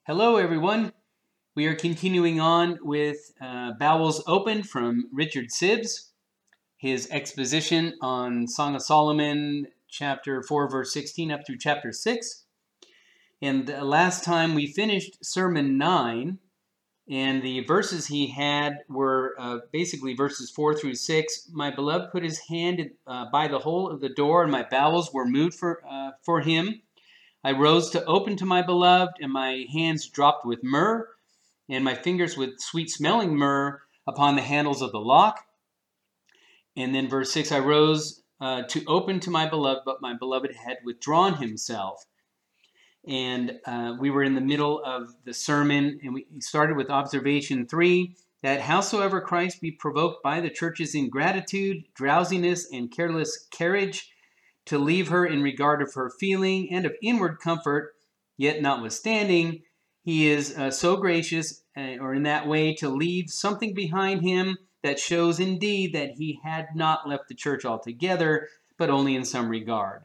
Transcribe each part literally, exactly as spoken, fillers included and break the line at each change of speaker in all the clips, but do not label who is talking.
Hello, everyone. We are continuing on with uh, Bowels Open from Richard Sibbes, his exposition on Song of Solomon, chapter four, verse sixteen, up through chapter six. And uh, last time we finished Sermon nine, and the verses he had were uh, basically verses four through six. My beloved put his hand uh, by the hole of the door, and my bowels were moved for, uh, for him. I rose to open to my beloved, and my hands dropped with myrrh, and my fingers with sweet-smelling myrrh upon the handles of the lock. And then verse six, I rose uh, to open to my beloved, but my beloved had withdrawn himself. And uh, we were in the middle of the sermon, and we started with observation three, that howsoever Christ be provoked by the church's ingratitude, drowsiness, and careless carriage, to leave her in regard of her feeling and of inward comfort, yet notwithstanding, he is uh, so gracious, uh, or in that way, to leave something behind him that shows indeed that he had not left the church altogether, but only in some regard.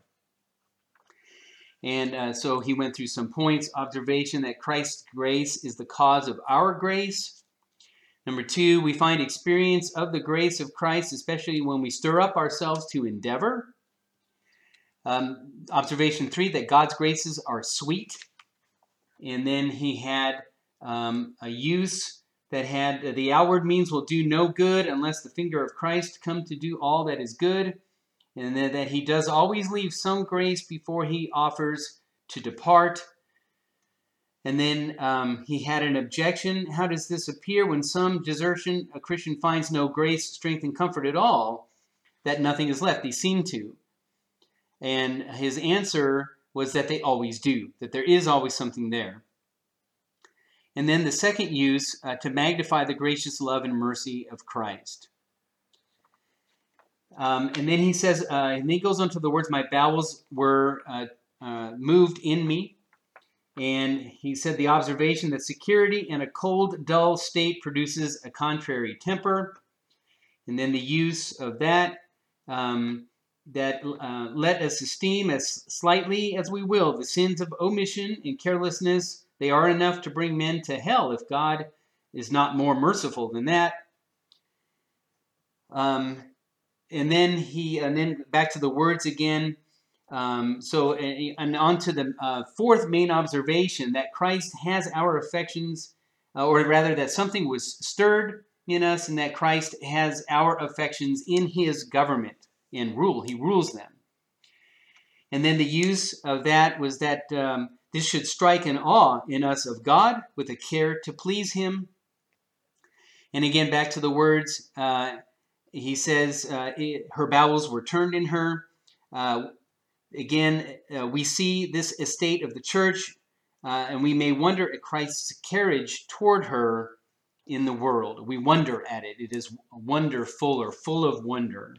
And uh, so he went through some points. Observation that Christ's grace is the cause of our grace. Number two, we find experience of the grace of Christ, especially when we stir up ourselves to endeavor. Um, observation three, that God's graces are sweet. And then he had um, a use that had uh, the outward means will do no good unless the finger of Christ come to do all that is good. And then that he does always leave some grace before he offers to depart. And then um, he had an objection. How does this appear when some desertion, a Christian finds no grace, strength, and comfort at all, that nothing is left? They seem to. And his answer was that they always do, that there is always something there. And then the second use, uh, to magnify the gracious love and mercy of Christ. Um, and then he says, uh, and then he goes on to the words, my bowels were uh, uh, moved in me. And he said the observation that security in a cold, dull state produces a contrary temper. And then the use of that, um, that uh, let us esteem as slightly as we will the sins of omission and carelessness. They are enough to bring men to hell if God is not more merciful than that. Um, and then he, and then back to the words again. Um, so, and on to the uh, fourth main observation, that Christ has our affections, uh, or rather that something was stirred in us, and that Christ has our affections in his government and rule. He rules them. And then the use of that was that um, this should strike an awe in us of God with a care to please him. And again, back to the words, uh, he says, uh, it, her bowels were turned in her. Uh, again, uh, we see this estate of the church, uh, and we may wonder at Christ's carriage toward her in the world. We wonder at it. It is wonderful or full of wonder.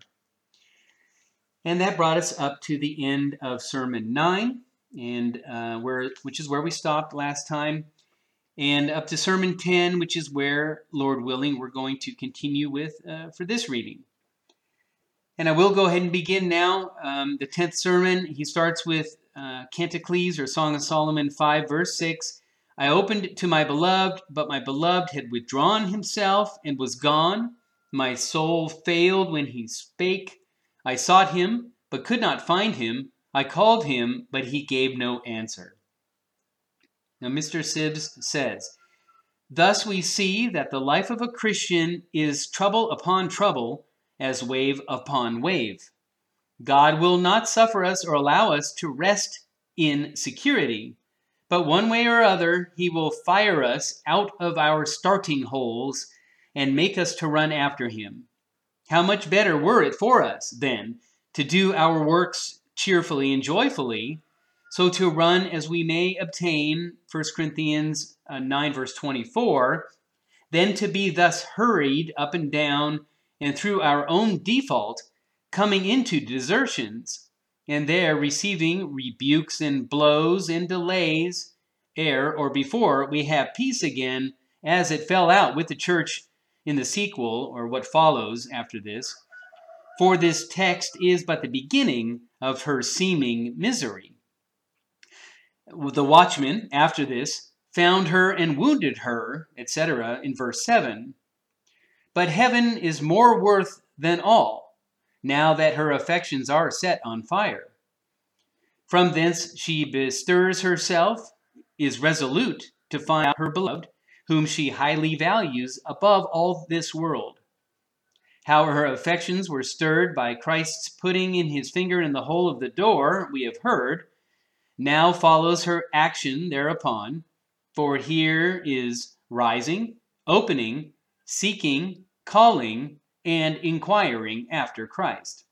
And that brought us up to the end of Sermon nine, and uh, where which is where we stopped last time, and up to Sermon ten, which is where, Lord willing, we're going to continue with uh, for this reading. And I will go ahead and begin now. Um, the tenth sermon, he starts with uh, Canticles, or Song of Solomon five, verse six. I opened to my beloved, but my beloved had withdrawn himself and was gone. My soul failed when he spake. I sought him, but could not find him. I called him, but he gave no answer. Now, Mister Sibbes says, thus we see that the life of a Christian is trouble upon trouble, as wave upon wave. God will not suffer us or allow us to rest in security, but one way or other, he will fire us out of our starting holes and make us to run after him. How much better were it for us, then, to do our works cheerfully and joyfully, so to run as we may obtain, First Corinthians nine, verse twenty-four, than to be thus hurried up and down, and through our own default, coming into desertions, and there receiving rebukes and blows and delays, ere or before we have peace again, as it fell out with the church in the sequel, or what follows after this. For this text is but the beginning of her seeming misery. The watchman, after this, found her and wounded her, et cetera, in verse seven. But heaven is more worth than all, now that her affections are set on fire. From thence she bestirs herself, is resolute to find out her beloved, whom she highly values above all this world. How her affections were stirred by Christ's putting in his finger in the hole of the door, we have heard. Now follows her action thereupon, for here is rising, opening, seeking, calling, and inquiring after Christ.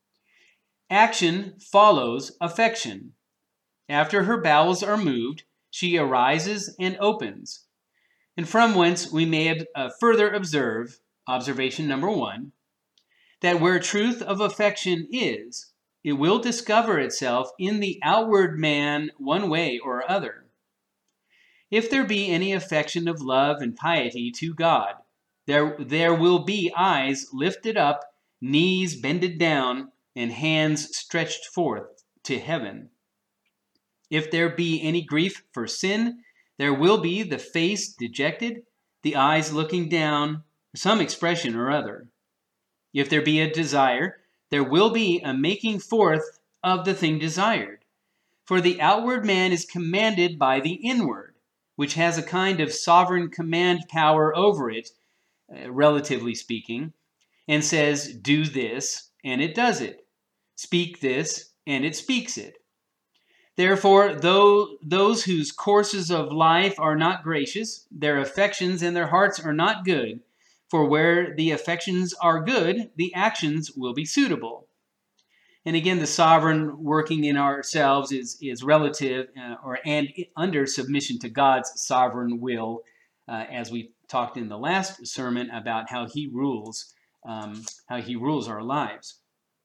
Action follows affection. After her bowels are moved, she arises and opens. And from whence we may uh, further observe, observation number one, that where truth of affection is, it will discover itself in the outward man one way or other. If there be any affection of love and piety to God, there, there will be eyes lifted up, knees bended down, and hands stretched forth to heaven. If there be any grief for sin, there will be the face dejected, the eyes looking down, some expression or other. If there be a desire, there will be a making forth of the thing desired. For the outward man is commanded by the inward, which has a kind of sovereign command power over it, uh, relatively speaking, and says, do this, and it does it. Speak this, and it speaks it. Therefore, though those whose courses of life are not gracious, their affections and their hearts are not good, for where the affections are good, the actions will be suitable. And again, the sovereign working in ourselves is, is relative uh, or and under submission to God's sovereign will, uh, as we talked in the last sermon about how he rules, um, how he rules our lives.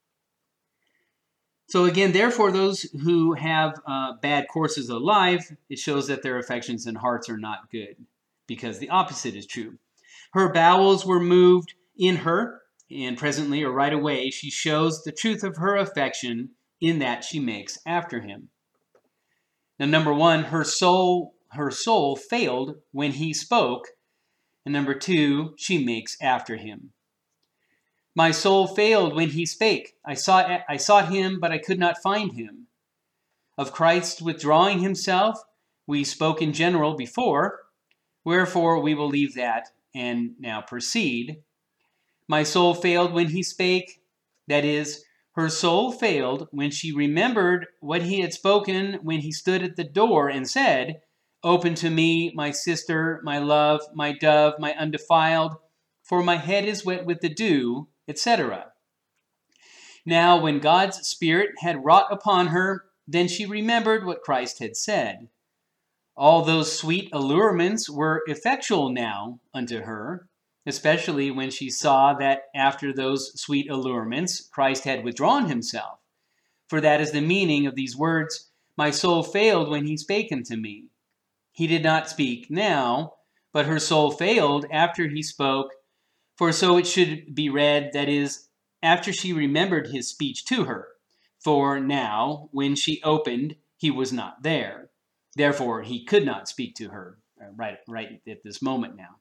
So again, therefore, those who have uh, bad courses of life, it shows that their affections and hearts are not good, because the opposite is true. Her bowels were moved in her, and presently or right away, she shows the truth of her affection in that she makes after him. Now, number one, her soul, her soul failed when he spoke, and number two, she makes after him. My soul failed when he spake. I sought, I sought him, but I could not find him. Of Christ withdrawing himself, we spoke in general before, wherefore we will leave that and now proceed. My soul failed when he spake, that is, her soul failed when she remembered what he had spoken when he stood at the door and said, open to me, my sister, my love, my dove, my undefiled, for my head is wet with the dew, et cetera. Now, when God's Spirit had wrought upon her, then she remembered what Christ had said. All those sweet allurements were effectual now unto her, especially when she saw that after those sweet allurements, Christ had withdrawn himself. For that is the meaning of these words, my soul failed when he spake unto me. He did not speak now, but her soul failed after he spoke. For so it should be read, that is, after she remembered his speech to her. For now, when she opened, he was not there. Therefore, he could not speak to her uh, right, right at this moment now.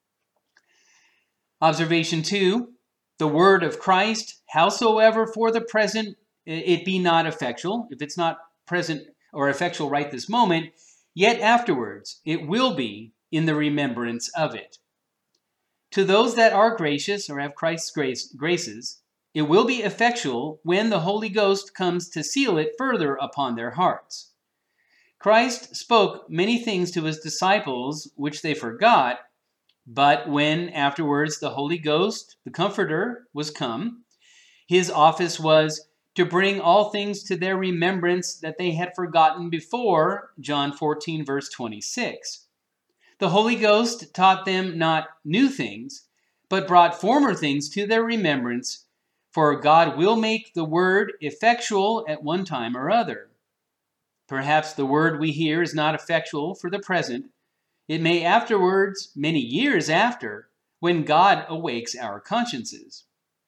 Observation two, the word of Christ, howsoever for the present it be not effectual, if it's not present or effectual right this moment, yet afterwards it will be in the remembrance of it. To those that are gracious or have Christ's grace, graces, it will be effectual when the Holy Ghost comes to seal it further upon their hearts. Christ spoke many things to his disciples which they forgot, but when afterwards the Holy Ghost, the Comforter, was come, his office was to bring all things to their remembrance that they had forgotten before, John fourteen, verse twenty-six. The Holy Ghost taught them not new things, but brought former things to their remembrance, for God will make the word effectual at one time or other. Perhaps the word we hear is not effectual for the present. It may afterwards, many years after, when God awakes our consciences.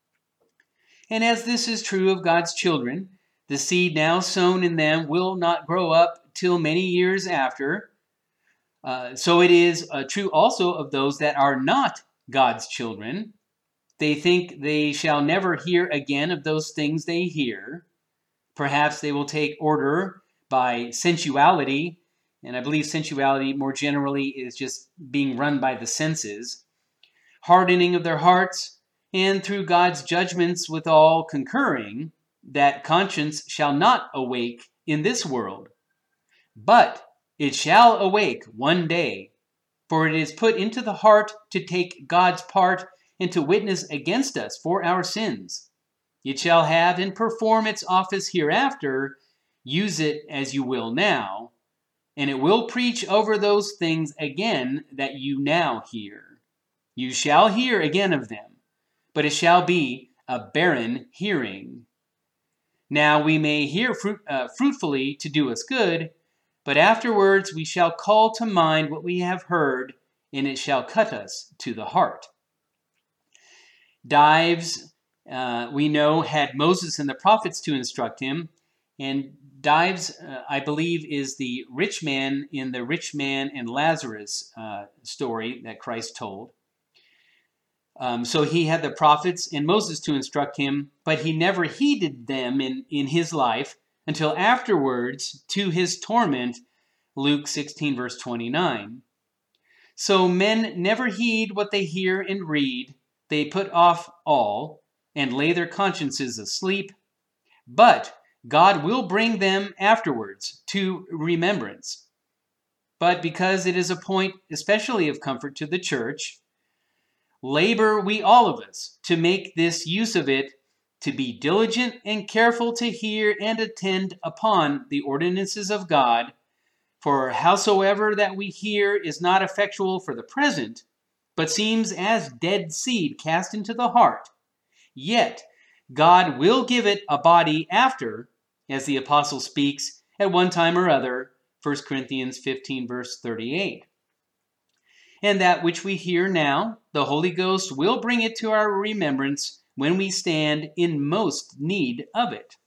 And as this is true of God's children, the seed now sown in them will not grow up till many years after. Uh, so it is uh, true also of those that are not God's children. They think they shall never hear again of those things they hear. Perhaps they will take order by sensuality, and I believe sensuality more generally is just being run by the senses, hardening of their hearts, and through God's judgments with all concurring, that conscience shall not awake in this world, but it shall awake one day, for it is put into the heart to take God's part and to witness against us for our sins. It shall have and perform its office hereafter, use it as you will now, and it will preach over those things again that you now hear. You shall hear again of them, but it shall be a barren hearing. Now we may hear fruit, uh, fruitfully to do us good, but afterwards we shall call to mind what we have heard, and it shall cut us to the heart. Dives, uh, we know, had Moses and the prophets to instruct him, and Dives, uh, I believe, is the rich man in the rich man and Lazarus uh, story that Christ told. Um, so he had the prophets and Moses to instruct him, but he never heeded them in, in his life until afterwards, to his torment, Luke sixteen, verse twenty-nine. So men never heed what they hear and read. They put off all and lay their consciences asleep. But God will bring them afterwards to remembrance. But because it is a point especially of comfort to the church, labor we all of us to make this use of it, to be diligent and careful to hear and attend upon the ordinances of God. For howsoever that we hear is not effectual for the present, but seems as dead seed cast into the heart, yet God will give it a body after, as the apostle speaks at one time or other, First Corinthians fifteen, verse thirty-eight. And that which we hear now, the Holy Ghost will bring it to our remembrance when we stand in most need of it.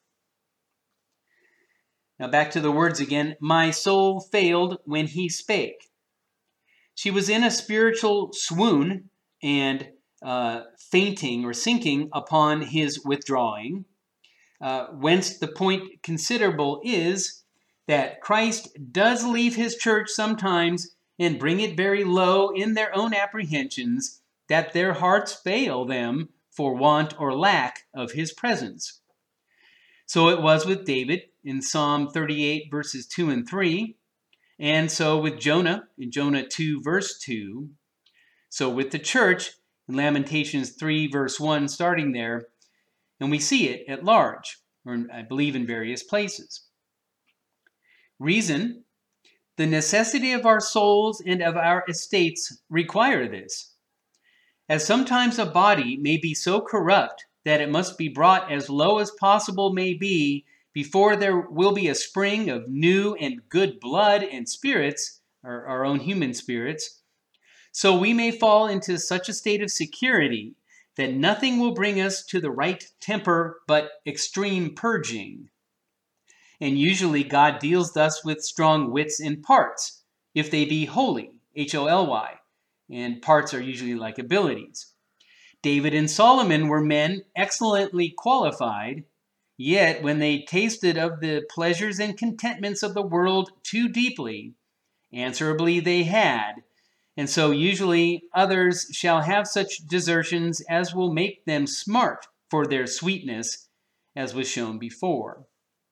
Now back to the words again. My soul failed when he spake. She was in a spiritual swoon and uh, fainting or sinking upon his withdrawing, uh, whence the point considerable is that Christ does leave his church sometimes and bring it very low in their own apprehensions, that their hearts fail them for want or lack of his presence. So it was with David in Psalm thirty-eight, verses two and three, and so with Jonah in Jonah two, verse two, so with the church in Lamentations three, verse one, starting there, and we see it at large, or I believe in various places. Reason: the necessity of our souls and of our estates require this. As sometimes a body may be so corrupt that it must be brought as low as possible may be before there will be a spring of new and good blood and spirits, or our own human spirits, so we may fall into such a state of security that nothing will bring us to the right temper but extreme purging. And usually God deals thus with strong wits in parts, if they be holy, H O L Y, and parts are usually like abilities. David and Solomon were men excellently qualified, yet when they tasted of the pleasures and contentments of the world too deeply, answerably they had, and so usually others shall have such desertions as will make them smart for their sweetness, as was shown before.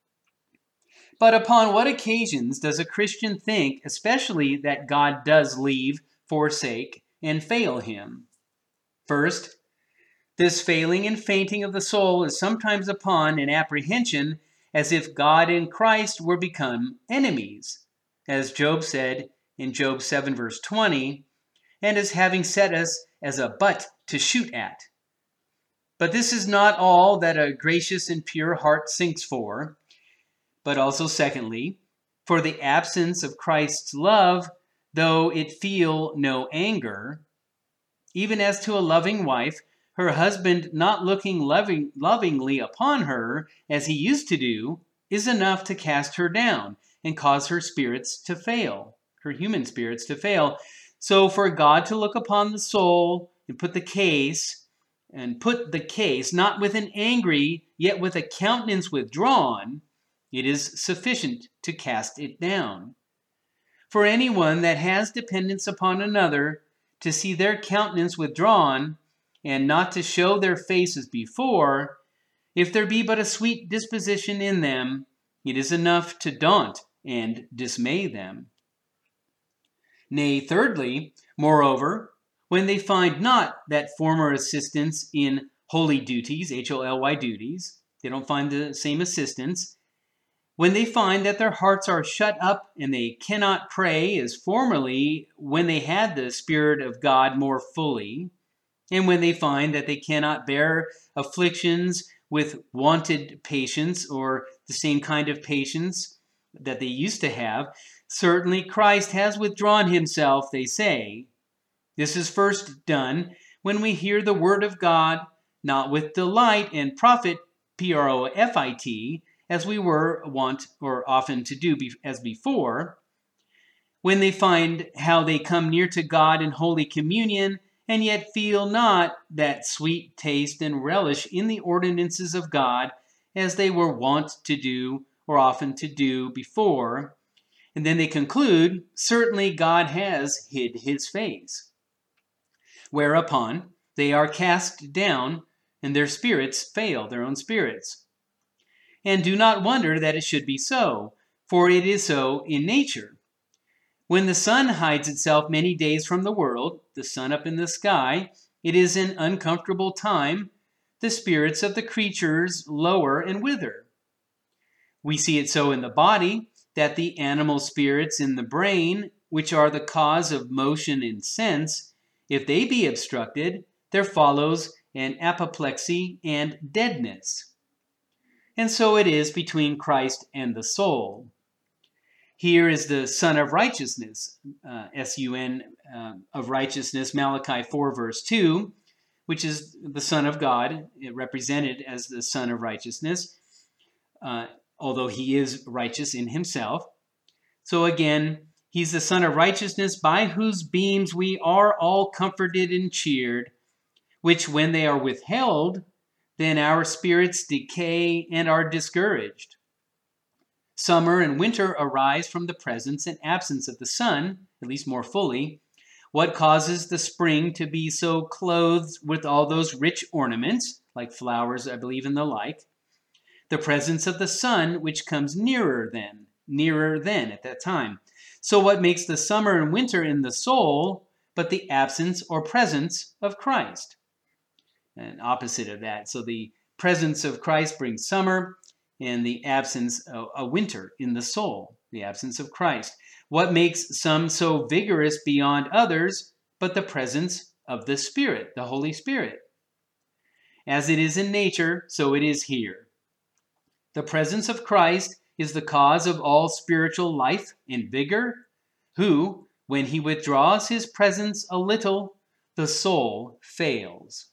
But upon what occasions does a Christian think, especially that God does leave, forsake, and fail him? First, this failing and fainting of the soul is sometimes upon an apprehension as if God and Christ were become enemies, as Job said in Job seven, verse twenty, and as having set us as a butt to shoot at. But this is not all that a gracious and pure heart sinks for, but also secondly, for the absence of Christ's love, though it feel no anger, even as to a loving wife, her husband not looking loving, lovingly upon her as he used to do, is enough to cast her down and cause her spirits to fail. her human spirits to fail. So for God to look upon the soul and put the case, and put the case, not with an angry, yet with a countenance withdrawn, it is sufficient to cast it down. For anyone that has dependence upon another, to see their countenance withdrawn, and not to show their face as before, if there be but a sweet disposition in them, it is enough to daunt and dismay them. Nay, thirdly, moreover, when they find not that former assistance in holy duties, H O L Y duties, they don't find the same assistance, when they find that their hearts are shut up and they cannot pray as formerly when they had the Spirit of God more fully, and when they find that they cannot bear afflictions with wonted patience or the same kind of patience that they used to have, certainly Christ has withdrawn himself, they say. This is first done when we hear the word of God, not with delight and profit, P R O F I T, as we were wont or often to do as before, when they find how they come near to God in Holy Communion, and yet feel not that sweet taste and relish in the ordinances of God as they were wont to do or often to do before. And then they conclude, certainly God has hid his face. Whereupon they are cast down, and their spirits fail, their own spirits. And do not wonder that it should be so, for it is so in nature. When the sun hides itself many days from the world, the sun up in the sky, it is an uncomfortable time, the spirits of the creatures lower and wither. We see it so in the body, that the animal spirits in the brain, which are the cause of motion and sense, if they be obstructed, there follows an apoplexy and deadness. And so it is between Christ and the soul. Here is the Son of Righteousness, uh, S U N uh, of Righteousness, Malachi four, verse two, which is the Son of God, represented as the Son of Righteousness, uh, although he is righteous in himself. So again, he's the Son of Righteousness, by whose beams we are all comforted and cheered, which when they are withheld, then our spirits decay and are discouraged. Summer and winter arise from the presence and absence of the sun, at least more fully. What causes the spring to be so clothed with all those rich ornaments, like flowers, I believe, and the like? The presence of the sun, which comes nearer then, nearer then at that time. So what makes the summer and winter in the soul but the absence or presence of Christ? And opposite of that. So the presence of Christ brings summer, and the absence of a winter in the soul, the absence of Christ. What makes some so vigorous beyond others but the presence of the Spirit, the Holy Spirit? As it is in nature, so it is here. The presence of Christ is the cause of all spiritual life and vigor, who, when he withdraws his presence a little, the soul fails.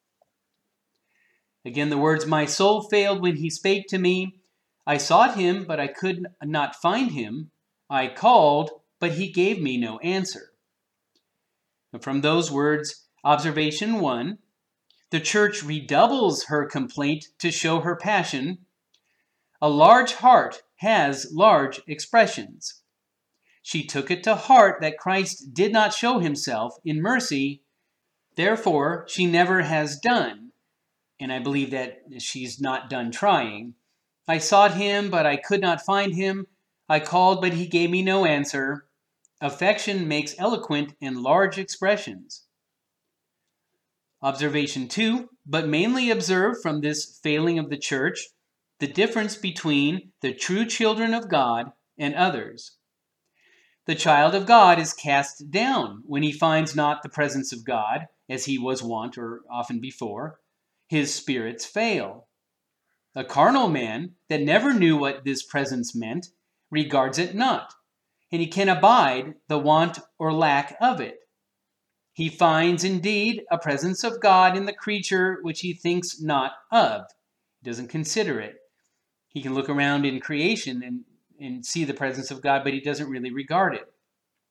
Again, the words, my soul failed when he spake to me. I sought him, but I could not find him. I called, but he gave me no answer. And from those words, observation one, the church redoubles her complaint to show her passion. A large heart has large expressions. She took it to heart that Christ did not show himself in mercy. Therefore, she never has done. And I believe that she's not done trying. I sought him, but I could not find him. I called, but he gave me no answer. Affection makes eloquent and large expressions. Observation two, but mainly observe from this failing of the church, the difference between the true children of God and others. The child of God is cast down when he finds not the presence of God, as he was wont or often before. His spirits fail. A carnal man that never knew what this presence meant regards it not, and he can abide the want or lack of it. He finds indeed a presence of God in the creature which he thinks not of. He doesn't consider it. He can look around in creation and, and see the presence of God, but he doesn't really regard it.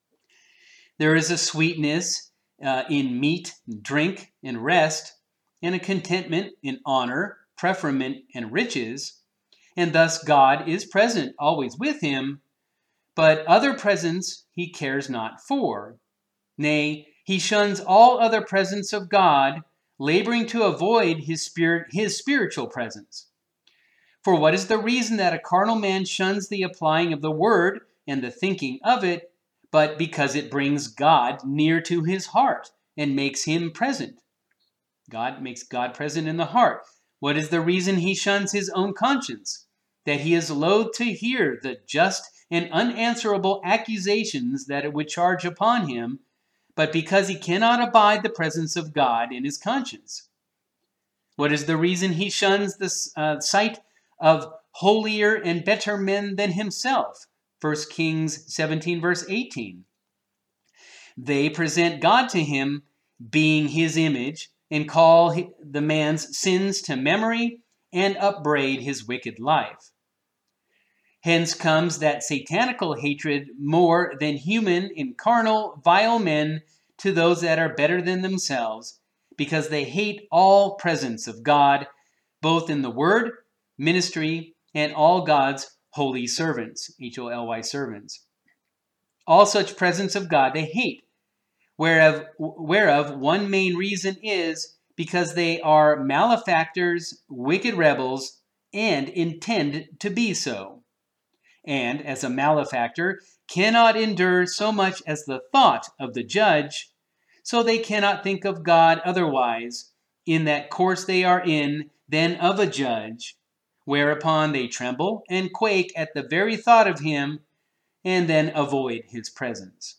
There is a sweetness uh, in meat, and drink, and rest, and a contentment in honor, preferment, and riches, and thus God is present always with him, but other presence he cares not for. Nay, he shuns all other presence of God, laboring to avoid his spirit, his spiritual presence. For what is the reason that a carnal man shuns the applying of the word and the thinking of it, but because it brings God near to his heart and makes him present? God makes God present in the heart. What is the reason he shuns his own conscience? That he is loath to hear the just and unanswerable accusations that it would charge upon him, but because he cannot abide the presence of God in his conscience. What is the reason he shuns the uh, sight of holier and better men than himself? First Kings seventeen, verse eighteen. They present God to him, being his image, and call the man's sins to memory and upbraid his wicked life. Hence comes that satanical hatred more than human and carnal, vile men to those that are better than themselves, because they hate all presence of God, both in the word, ministry, and all God's holy servants, H O L Y servants. All such presence of God they hate, whereof, whereof one main reason is because they are malefactors, wicked rebels, and intend to be so. And as a malefactor cannot endure so much as the thought of the judge, so they cannot think of God otherwise in that course they are in than of a judge, whereupon they tremble and quake at the very thought of him, and then avoid his presence.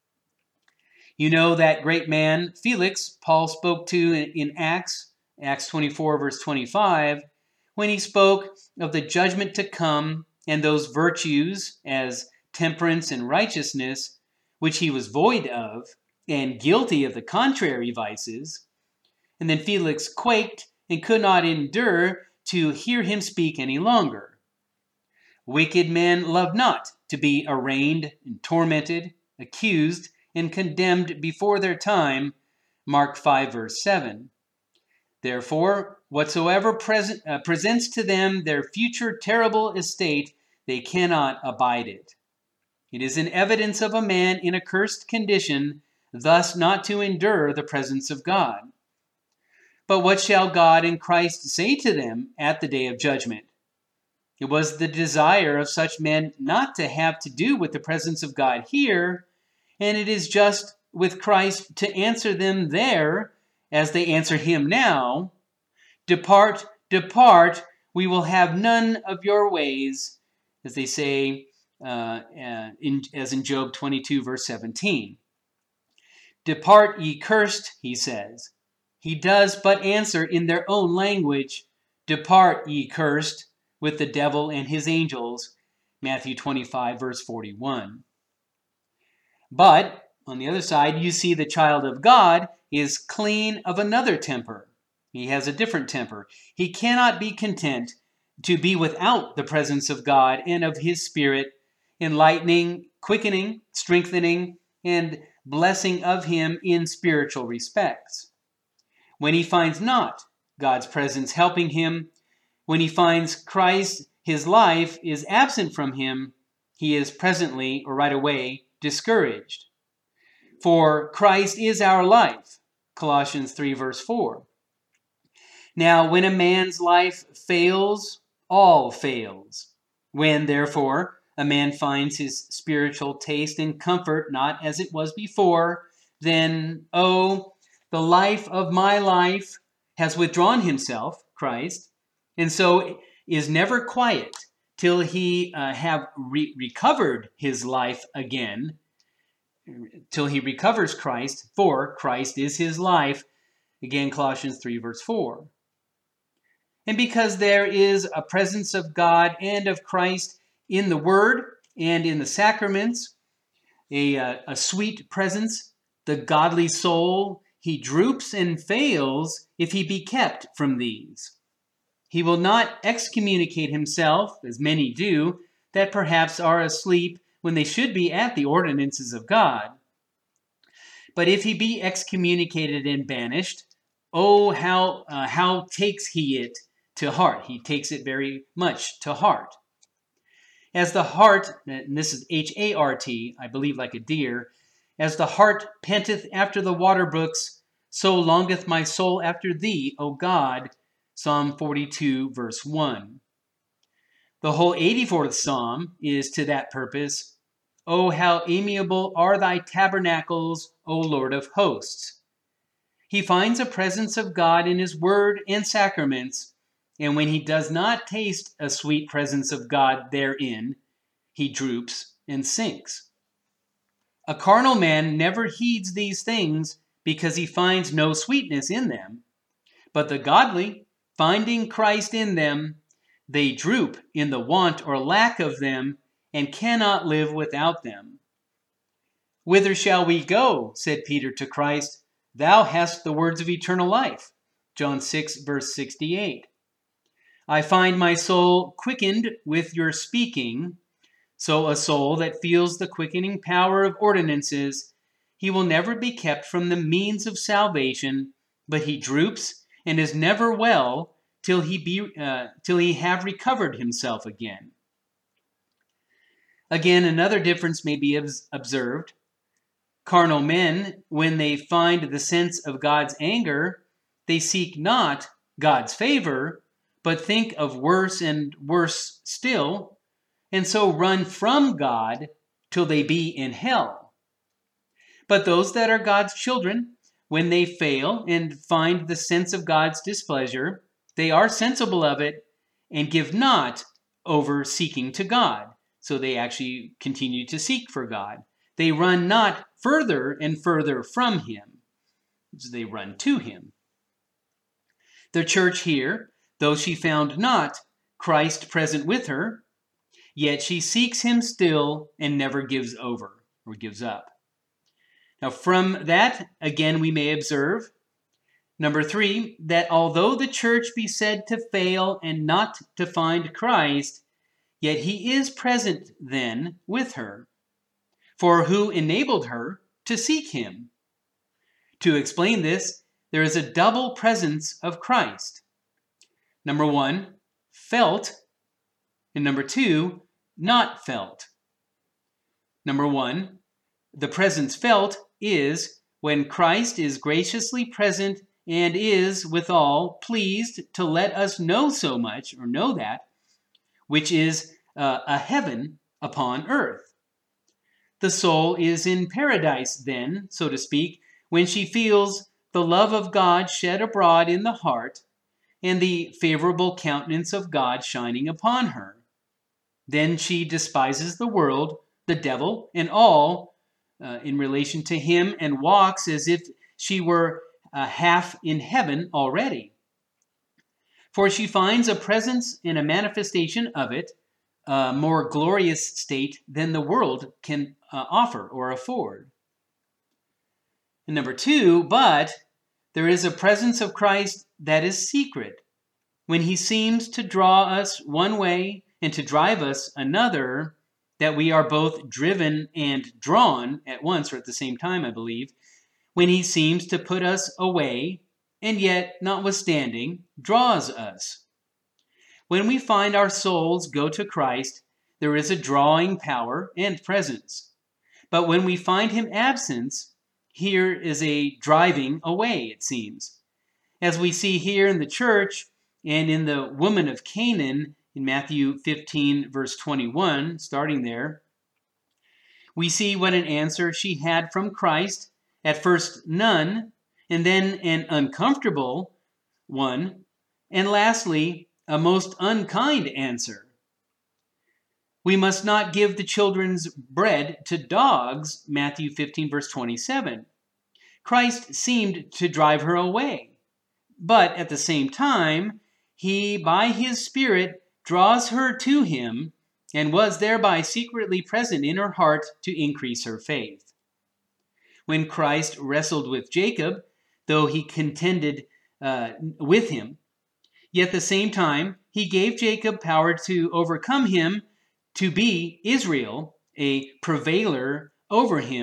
You know that great man, Felix, Paul spoke to in Acts, Acts twenty-four, verse twenty-five, when he spoke of the judgment to come and those virtues as temperance and righteousness, which he was void of, and guilty of the contrary vices. And then Felix quaked and could not endure to hear him speak any longer. Wicked men love not to be arraigned and tormented, accused, and condemned before their time, Mark five, verse seven. Therefore, whatsoever present, uh, presents to them their future terrible estate, they cannot abide it. It is an evidence of a man in a cursed condition, thus not to endure the presence of God. But what shall God in Christ say to them at the day of judgment? It was the desire of such men not to have to do with the presence of God here, and it is just with Christ to answer them there, as they answer him now. Depart, depart, we will have none of your ways, as they say, uh, uh, in, as in Job twenty-two, verse seventeen. Depart, ye cursed, he says. He does but answer in their own language, depart, ye cursed, with the devil and his angels, Matthew twenty-five, verse forty-one. But, on the other side, you see the child of God is clean of another temper. He has a different temper. He cannot be content to be without the presence of God and of his Spirit, enlightening, quickening, strengthening, and blessing of him in spiritual respects. When he finds not God's presence helping him, when he finds Christ, his life, is absent from him, he is presently, or right away, discouraged. For Christ is our life, Colossians three, verse four. Now, when a man's life fails, all fails. When, therefore, a man finds his spiritual taste and comfort not as it was before, then, oh, the life of my life has withdrawn himself, Christ, and so is never quiet till he uh, have re- recovered his life again, till he recovers Christ, for Christ is his life. Again, Colossians three, verse four. And because there is a presence of God and of Christ in the Word and in the sacraments, a, uh, a sweet presence, the godly soul, he droops and fails if he be kept from these. He will not excommunicate himself, as many do, that perhaps are asleep when they should be at the ordinances of God. But if he be excommunicated and banished, oh, how, uh, how takes he it to heart? He takes it very much to heart. As the hart, and this is H A R T, I believe like a deer, as the hart panteth after the water brooks, so longeth my soul after thee, O God. Psalm forty-two, verse one. The whole eighty-fourth Psalm is to that purpose. O how amiable are thy tabernacles, O Lord of hosts. He finds a presence of God in his word and sacraments, and when he does not taste a sweet presence of God therein, he droops and sinks. A carnal man never heeds these things because he finds no sweetness in them. But the godly, finding Christ in them, they droop in the want or lack of them and cannot live without them. Whither shall we go? Said Peter to Christ. Thou hast the words of eternal life. John six, verse sixty-eight. I find my soul quickened with your speaking. So a soul that feels the quickening power of ordinances, he will never be kept from the means of salvation, but he droops and is never well till he be uh, till he have recovered himself again. Again, another difference may be observed. Carnal men, when they find the sense of God's anger, they seek not God's favor, but think of worse and worse still, and so run from God till they be in hell. But those that are God's children, when they fail and find the sense of God's displeasure, they are sensible of it and give not over seeking to God. So they actually continue to seek for God. They run not further and further from him. They run to him. The church here, though she found not Christ present with her, yet she seeks him still and never gives over or gives up. Now from that, again, we may observe, number three, that although the church be said to fail and not to find Christ, yet he is present then with her. For who enabled her to seek him? To explain this, there is a double presence of Christ. Number one, felt, and number two, not felt. Number one, the presence felt is when Christ is graciously present and is withal pleased to let us know so much, or know that, which is uh, a heaven upon earth. The soul is in paradise then, so to speak, when she feels the love of God shed abroad in the heart and the favorable countenance of God shining upon her. Then she despises the world, the devil, and all uh, in relation to him, and walks as if she were uh, half in heaven already. For she finds a presence and a manifestation of it, a more glorious state than the world can uh, offer or afford. And number two, but there is a presence of Christ that is secret. When he seems to draw us one way and to drive us another, that we are both driven and drawn at once or at the same time, I believe, when he seems to put us away and yet, notwithstanding, draws us. When we find our souls go to Christ, there is a drawing power and presence. But when we find him absent, here is a driving away, it seems. As we see here in the church and in the woman of Canaan in Matthew fifteen, verse twenty-one, starting there, we see what an answer she had from Christ. At first, none, and then an uncomfortable one, and lastly, a most unkind answer. We must not give the children's bread to dogs, Matthew fifteen, verse twenty-seven. Christ seemed to drive her away, but at the same time, he, by his Spirit, draws her to him and was thereby secretly present in her heart to increase her faith. When Christ wrestled with Jacob, though he contended uh, with him, yet at the same time, he gave Jacob power to overcome him, to be Israel, a prevailer over him,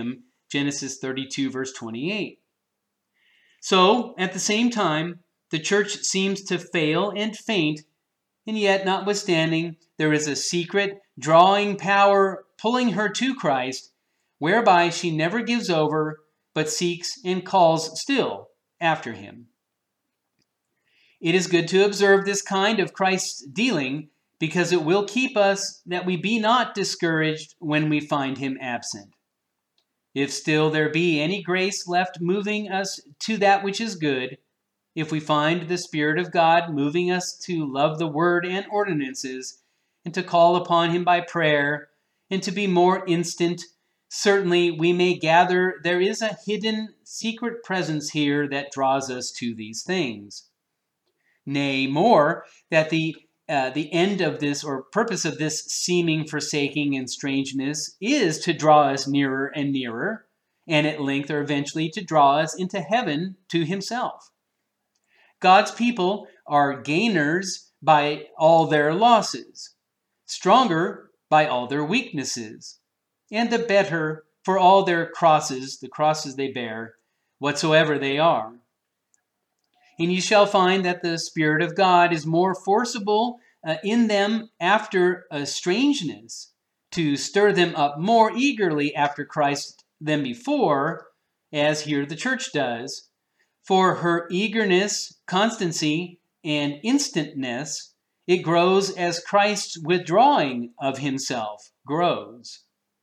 Genesis thirty-two, verse twenty-eight. So, at the same time, the church seems to fail and faint, and yet, notwithstanding, there is a secret drawing power pulling her to Christ, whereby she never gives over, but seeks and calls still after him. It is good to observe this kind of Christ's dealing, because it will keep us that we be not discouraged when we find him absent. If still there be any grace left moving us to that which is good, if we find the Spirit of God moving us to love the word and ordinances, and to call upon him by prayer, and to be more instant, certainly we may gather there is a hidden secret presence here that draws us to these things. Nay, more, that the uh, the end of this, or purpose of this seeming forsaking and strangeness, is to draw us nearer and nearer, and at length or eventually to draw us into heaven to himself. God's people are gainers by all their losses, stronger by all their weaknesses, and the better for all their crosses, the crosses they bear, whatsoever they are. And you shall find that the Spirit of God is more forcible uh, in them after a strangeness, to stir them up more eagerly after Christ than before, as here the church does. For her eagerness, constancy, and instantness, it grows as Christ's withdrawing of himself grows.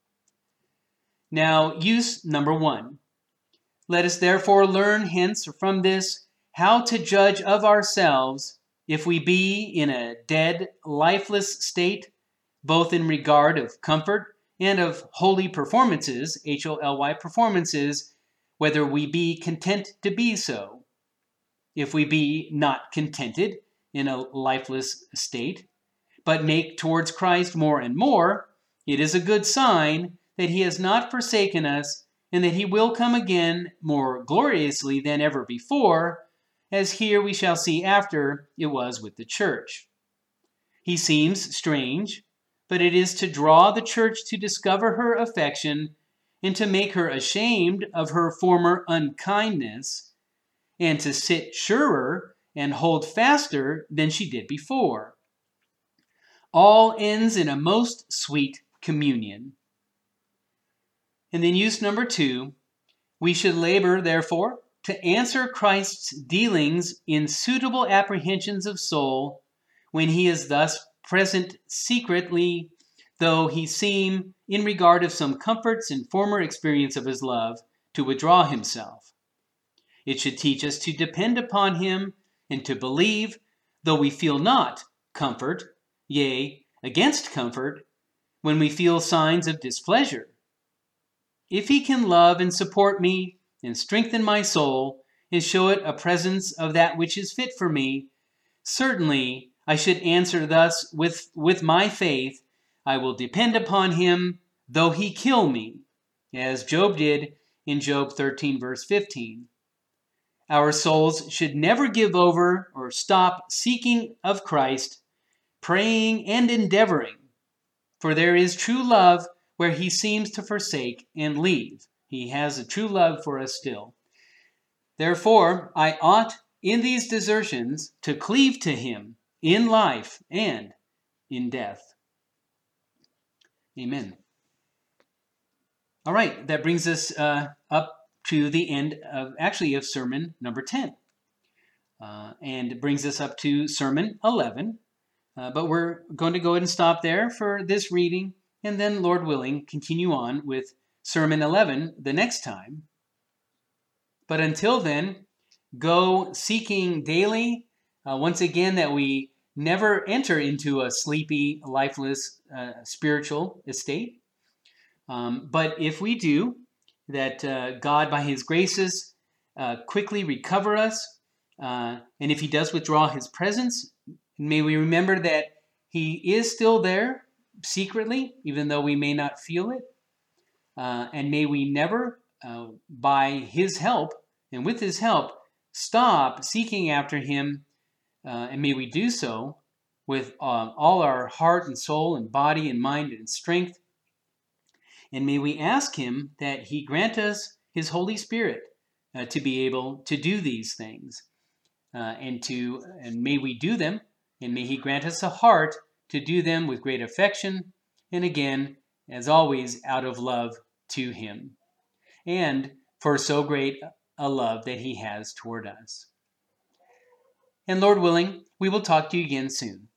Now, use number one. Let us therefore learn hence from this how to judge of ourselves if we be in a dead, lifeless state, both in regard of comfort and of holy performances, H O L Y performances, whether we be content to be so. If we be not contented in a lifeless state, but make towards Christ more and more, it is a good sign that he has not forsaken us, and that he will come again more gloriously than ever before, as here we shall see after it was with the church. He seems strange, but it is to draw the church to discover her affection, and to make her ashamed of her former unkindness, and to sit surer and hold faster than she did before. All ends in a most sweet communion. And then use number two, we should labor, therefore, to answer Christ's dealings in suitable apprehensions of soul, when he is thus present secretly, though he seem, in regard of some comforts and former experience of his love, to withdraw himself. It should teach us to depend upon him, and to believe, though we feel not comfort, yea, against comfort, when we feel signs of displeasure. If he can love and support me, and strengthen my soul, and show it a presence of that which is fit for me, certainly I should answer thus with, with my faith, I will depend upon him, though he kill me, as Job did in Job thirteen, verse fifteen. Our souls should never give over or stop seeking of Christ, praying and endeavoring, for there is true love where he seems to forsake and leave. He has a true love for us still. Therefore, I ought in these desertions to cleave to him in life and in death. Amen. All right, that brings us uh, up to the end of, actually, of sermon number ten. Uh, and it brings us up to sermon eleven. Uh, but we're going to go ahead and stop there for this reading, and then, Lord willing, continue on with sermon eleven the next time. But until then, go seeking daily, uh, once again, that we never enter into a sleepy, lifeless uh, spiritual estate. Um, but if we do, that uh, God, by his graces, uh, quickly recover us. Uh, and if he does withdraw his presence, may we remember that he is still there secretly, even though we may not feel it. Uh, and may we never, uh, by his help and with his help, stop seeking after him. Uh, and may we do so with uh, all our heart and soul and body and mind and strength. And may we ask him that he grant us his Holy Spirit uh, to be able to do these things. Uh, and to and may we do them, and may he grant us a heart to do them with great affection, and again, as always, out of love to him, and for so great a love that he has toward us. And Lord willing, we will talk to you again soon.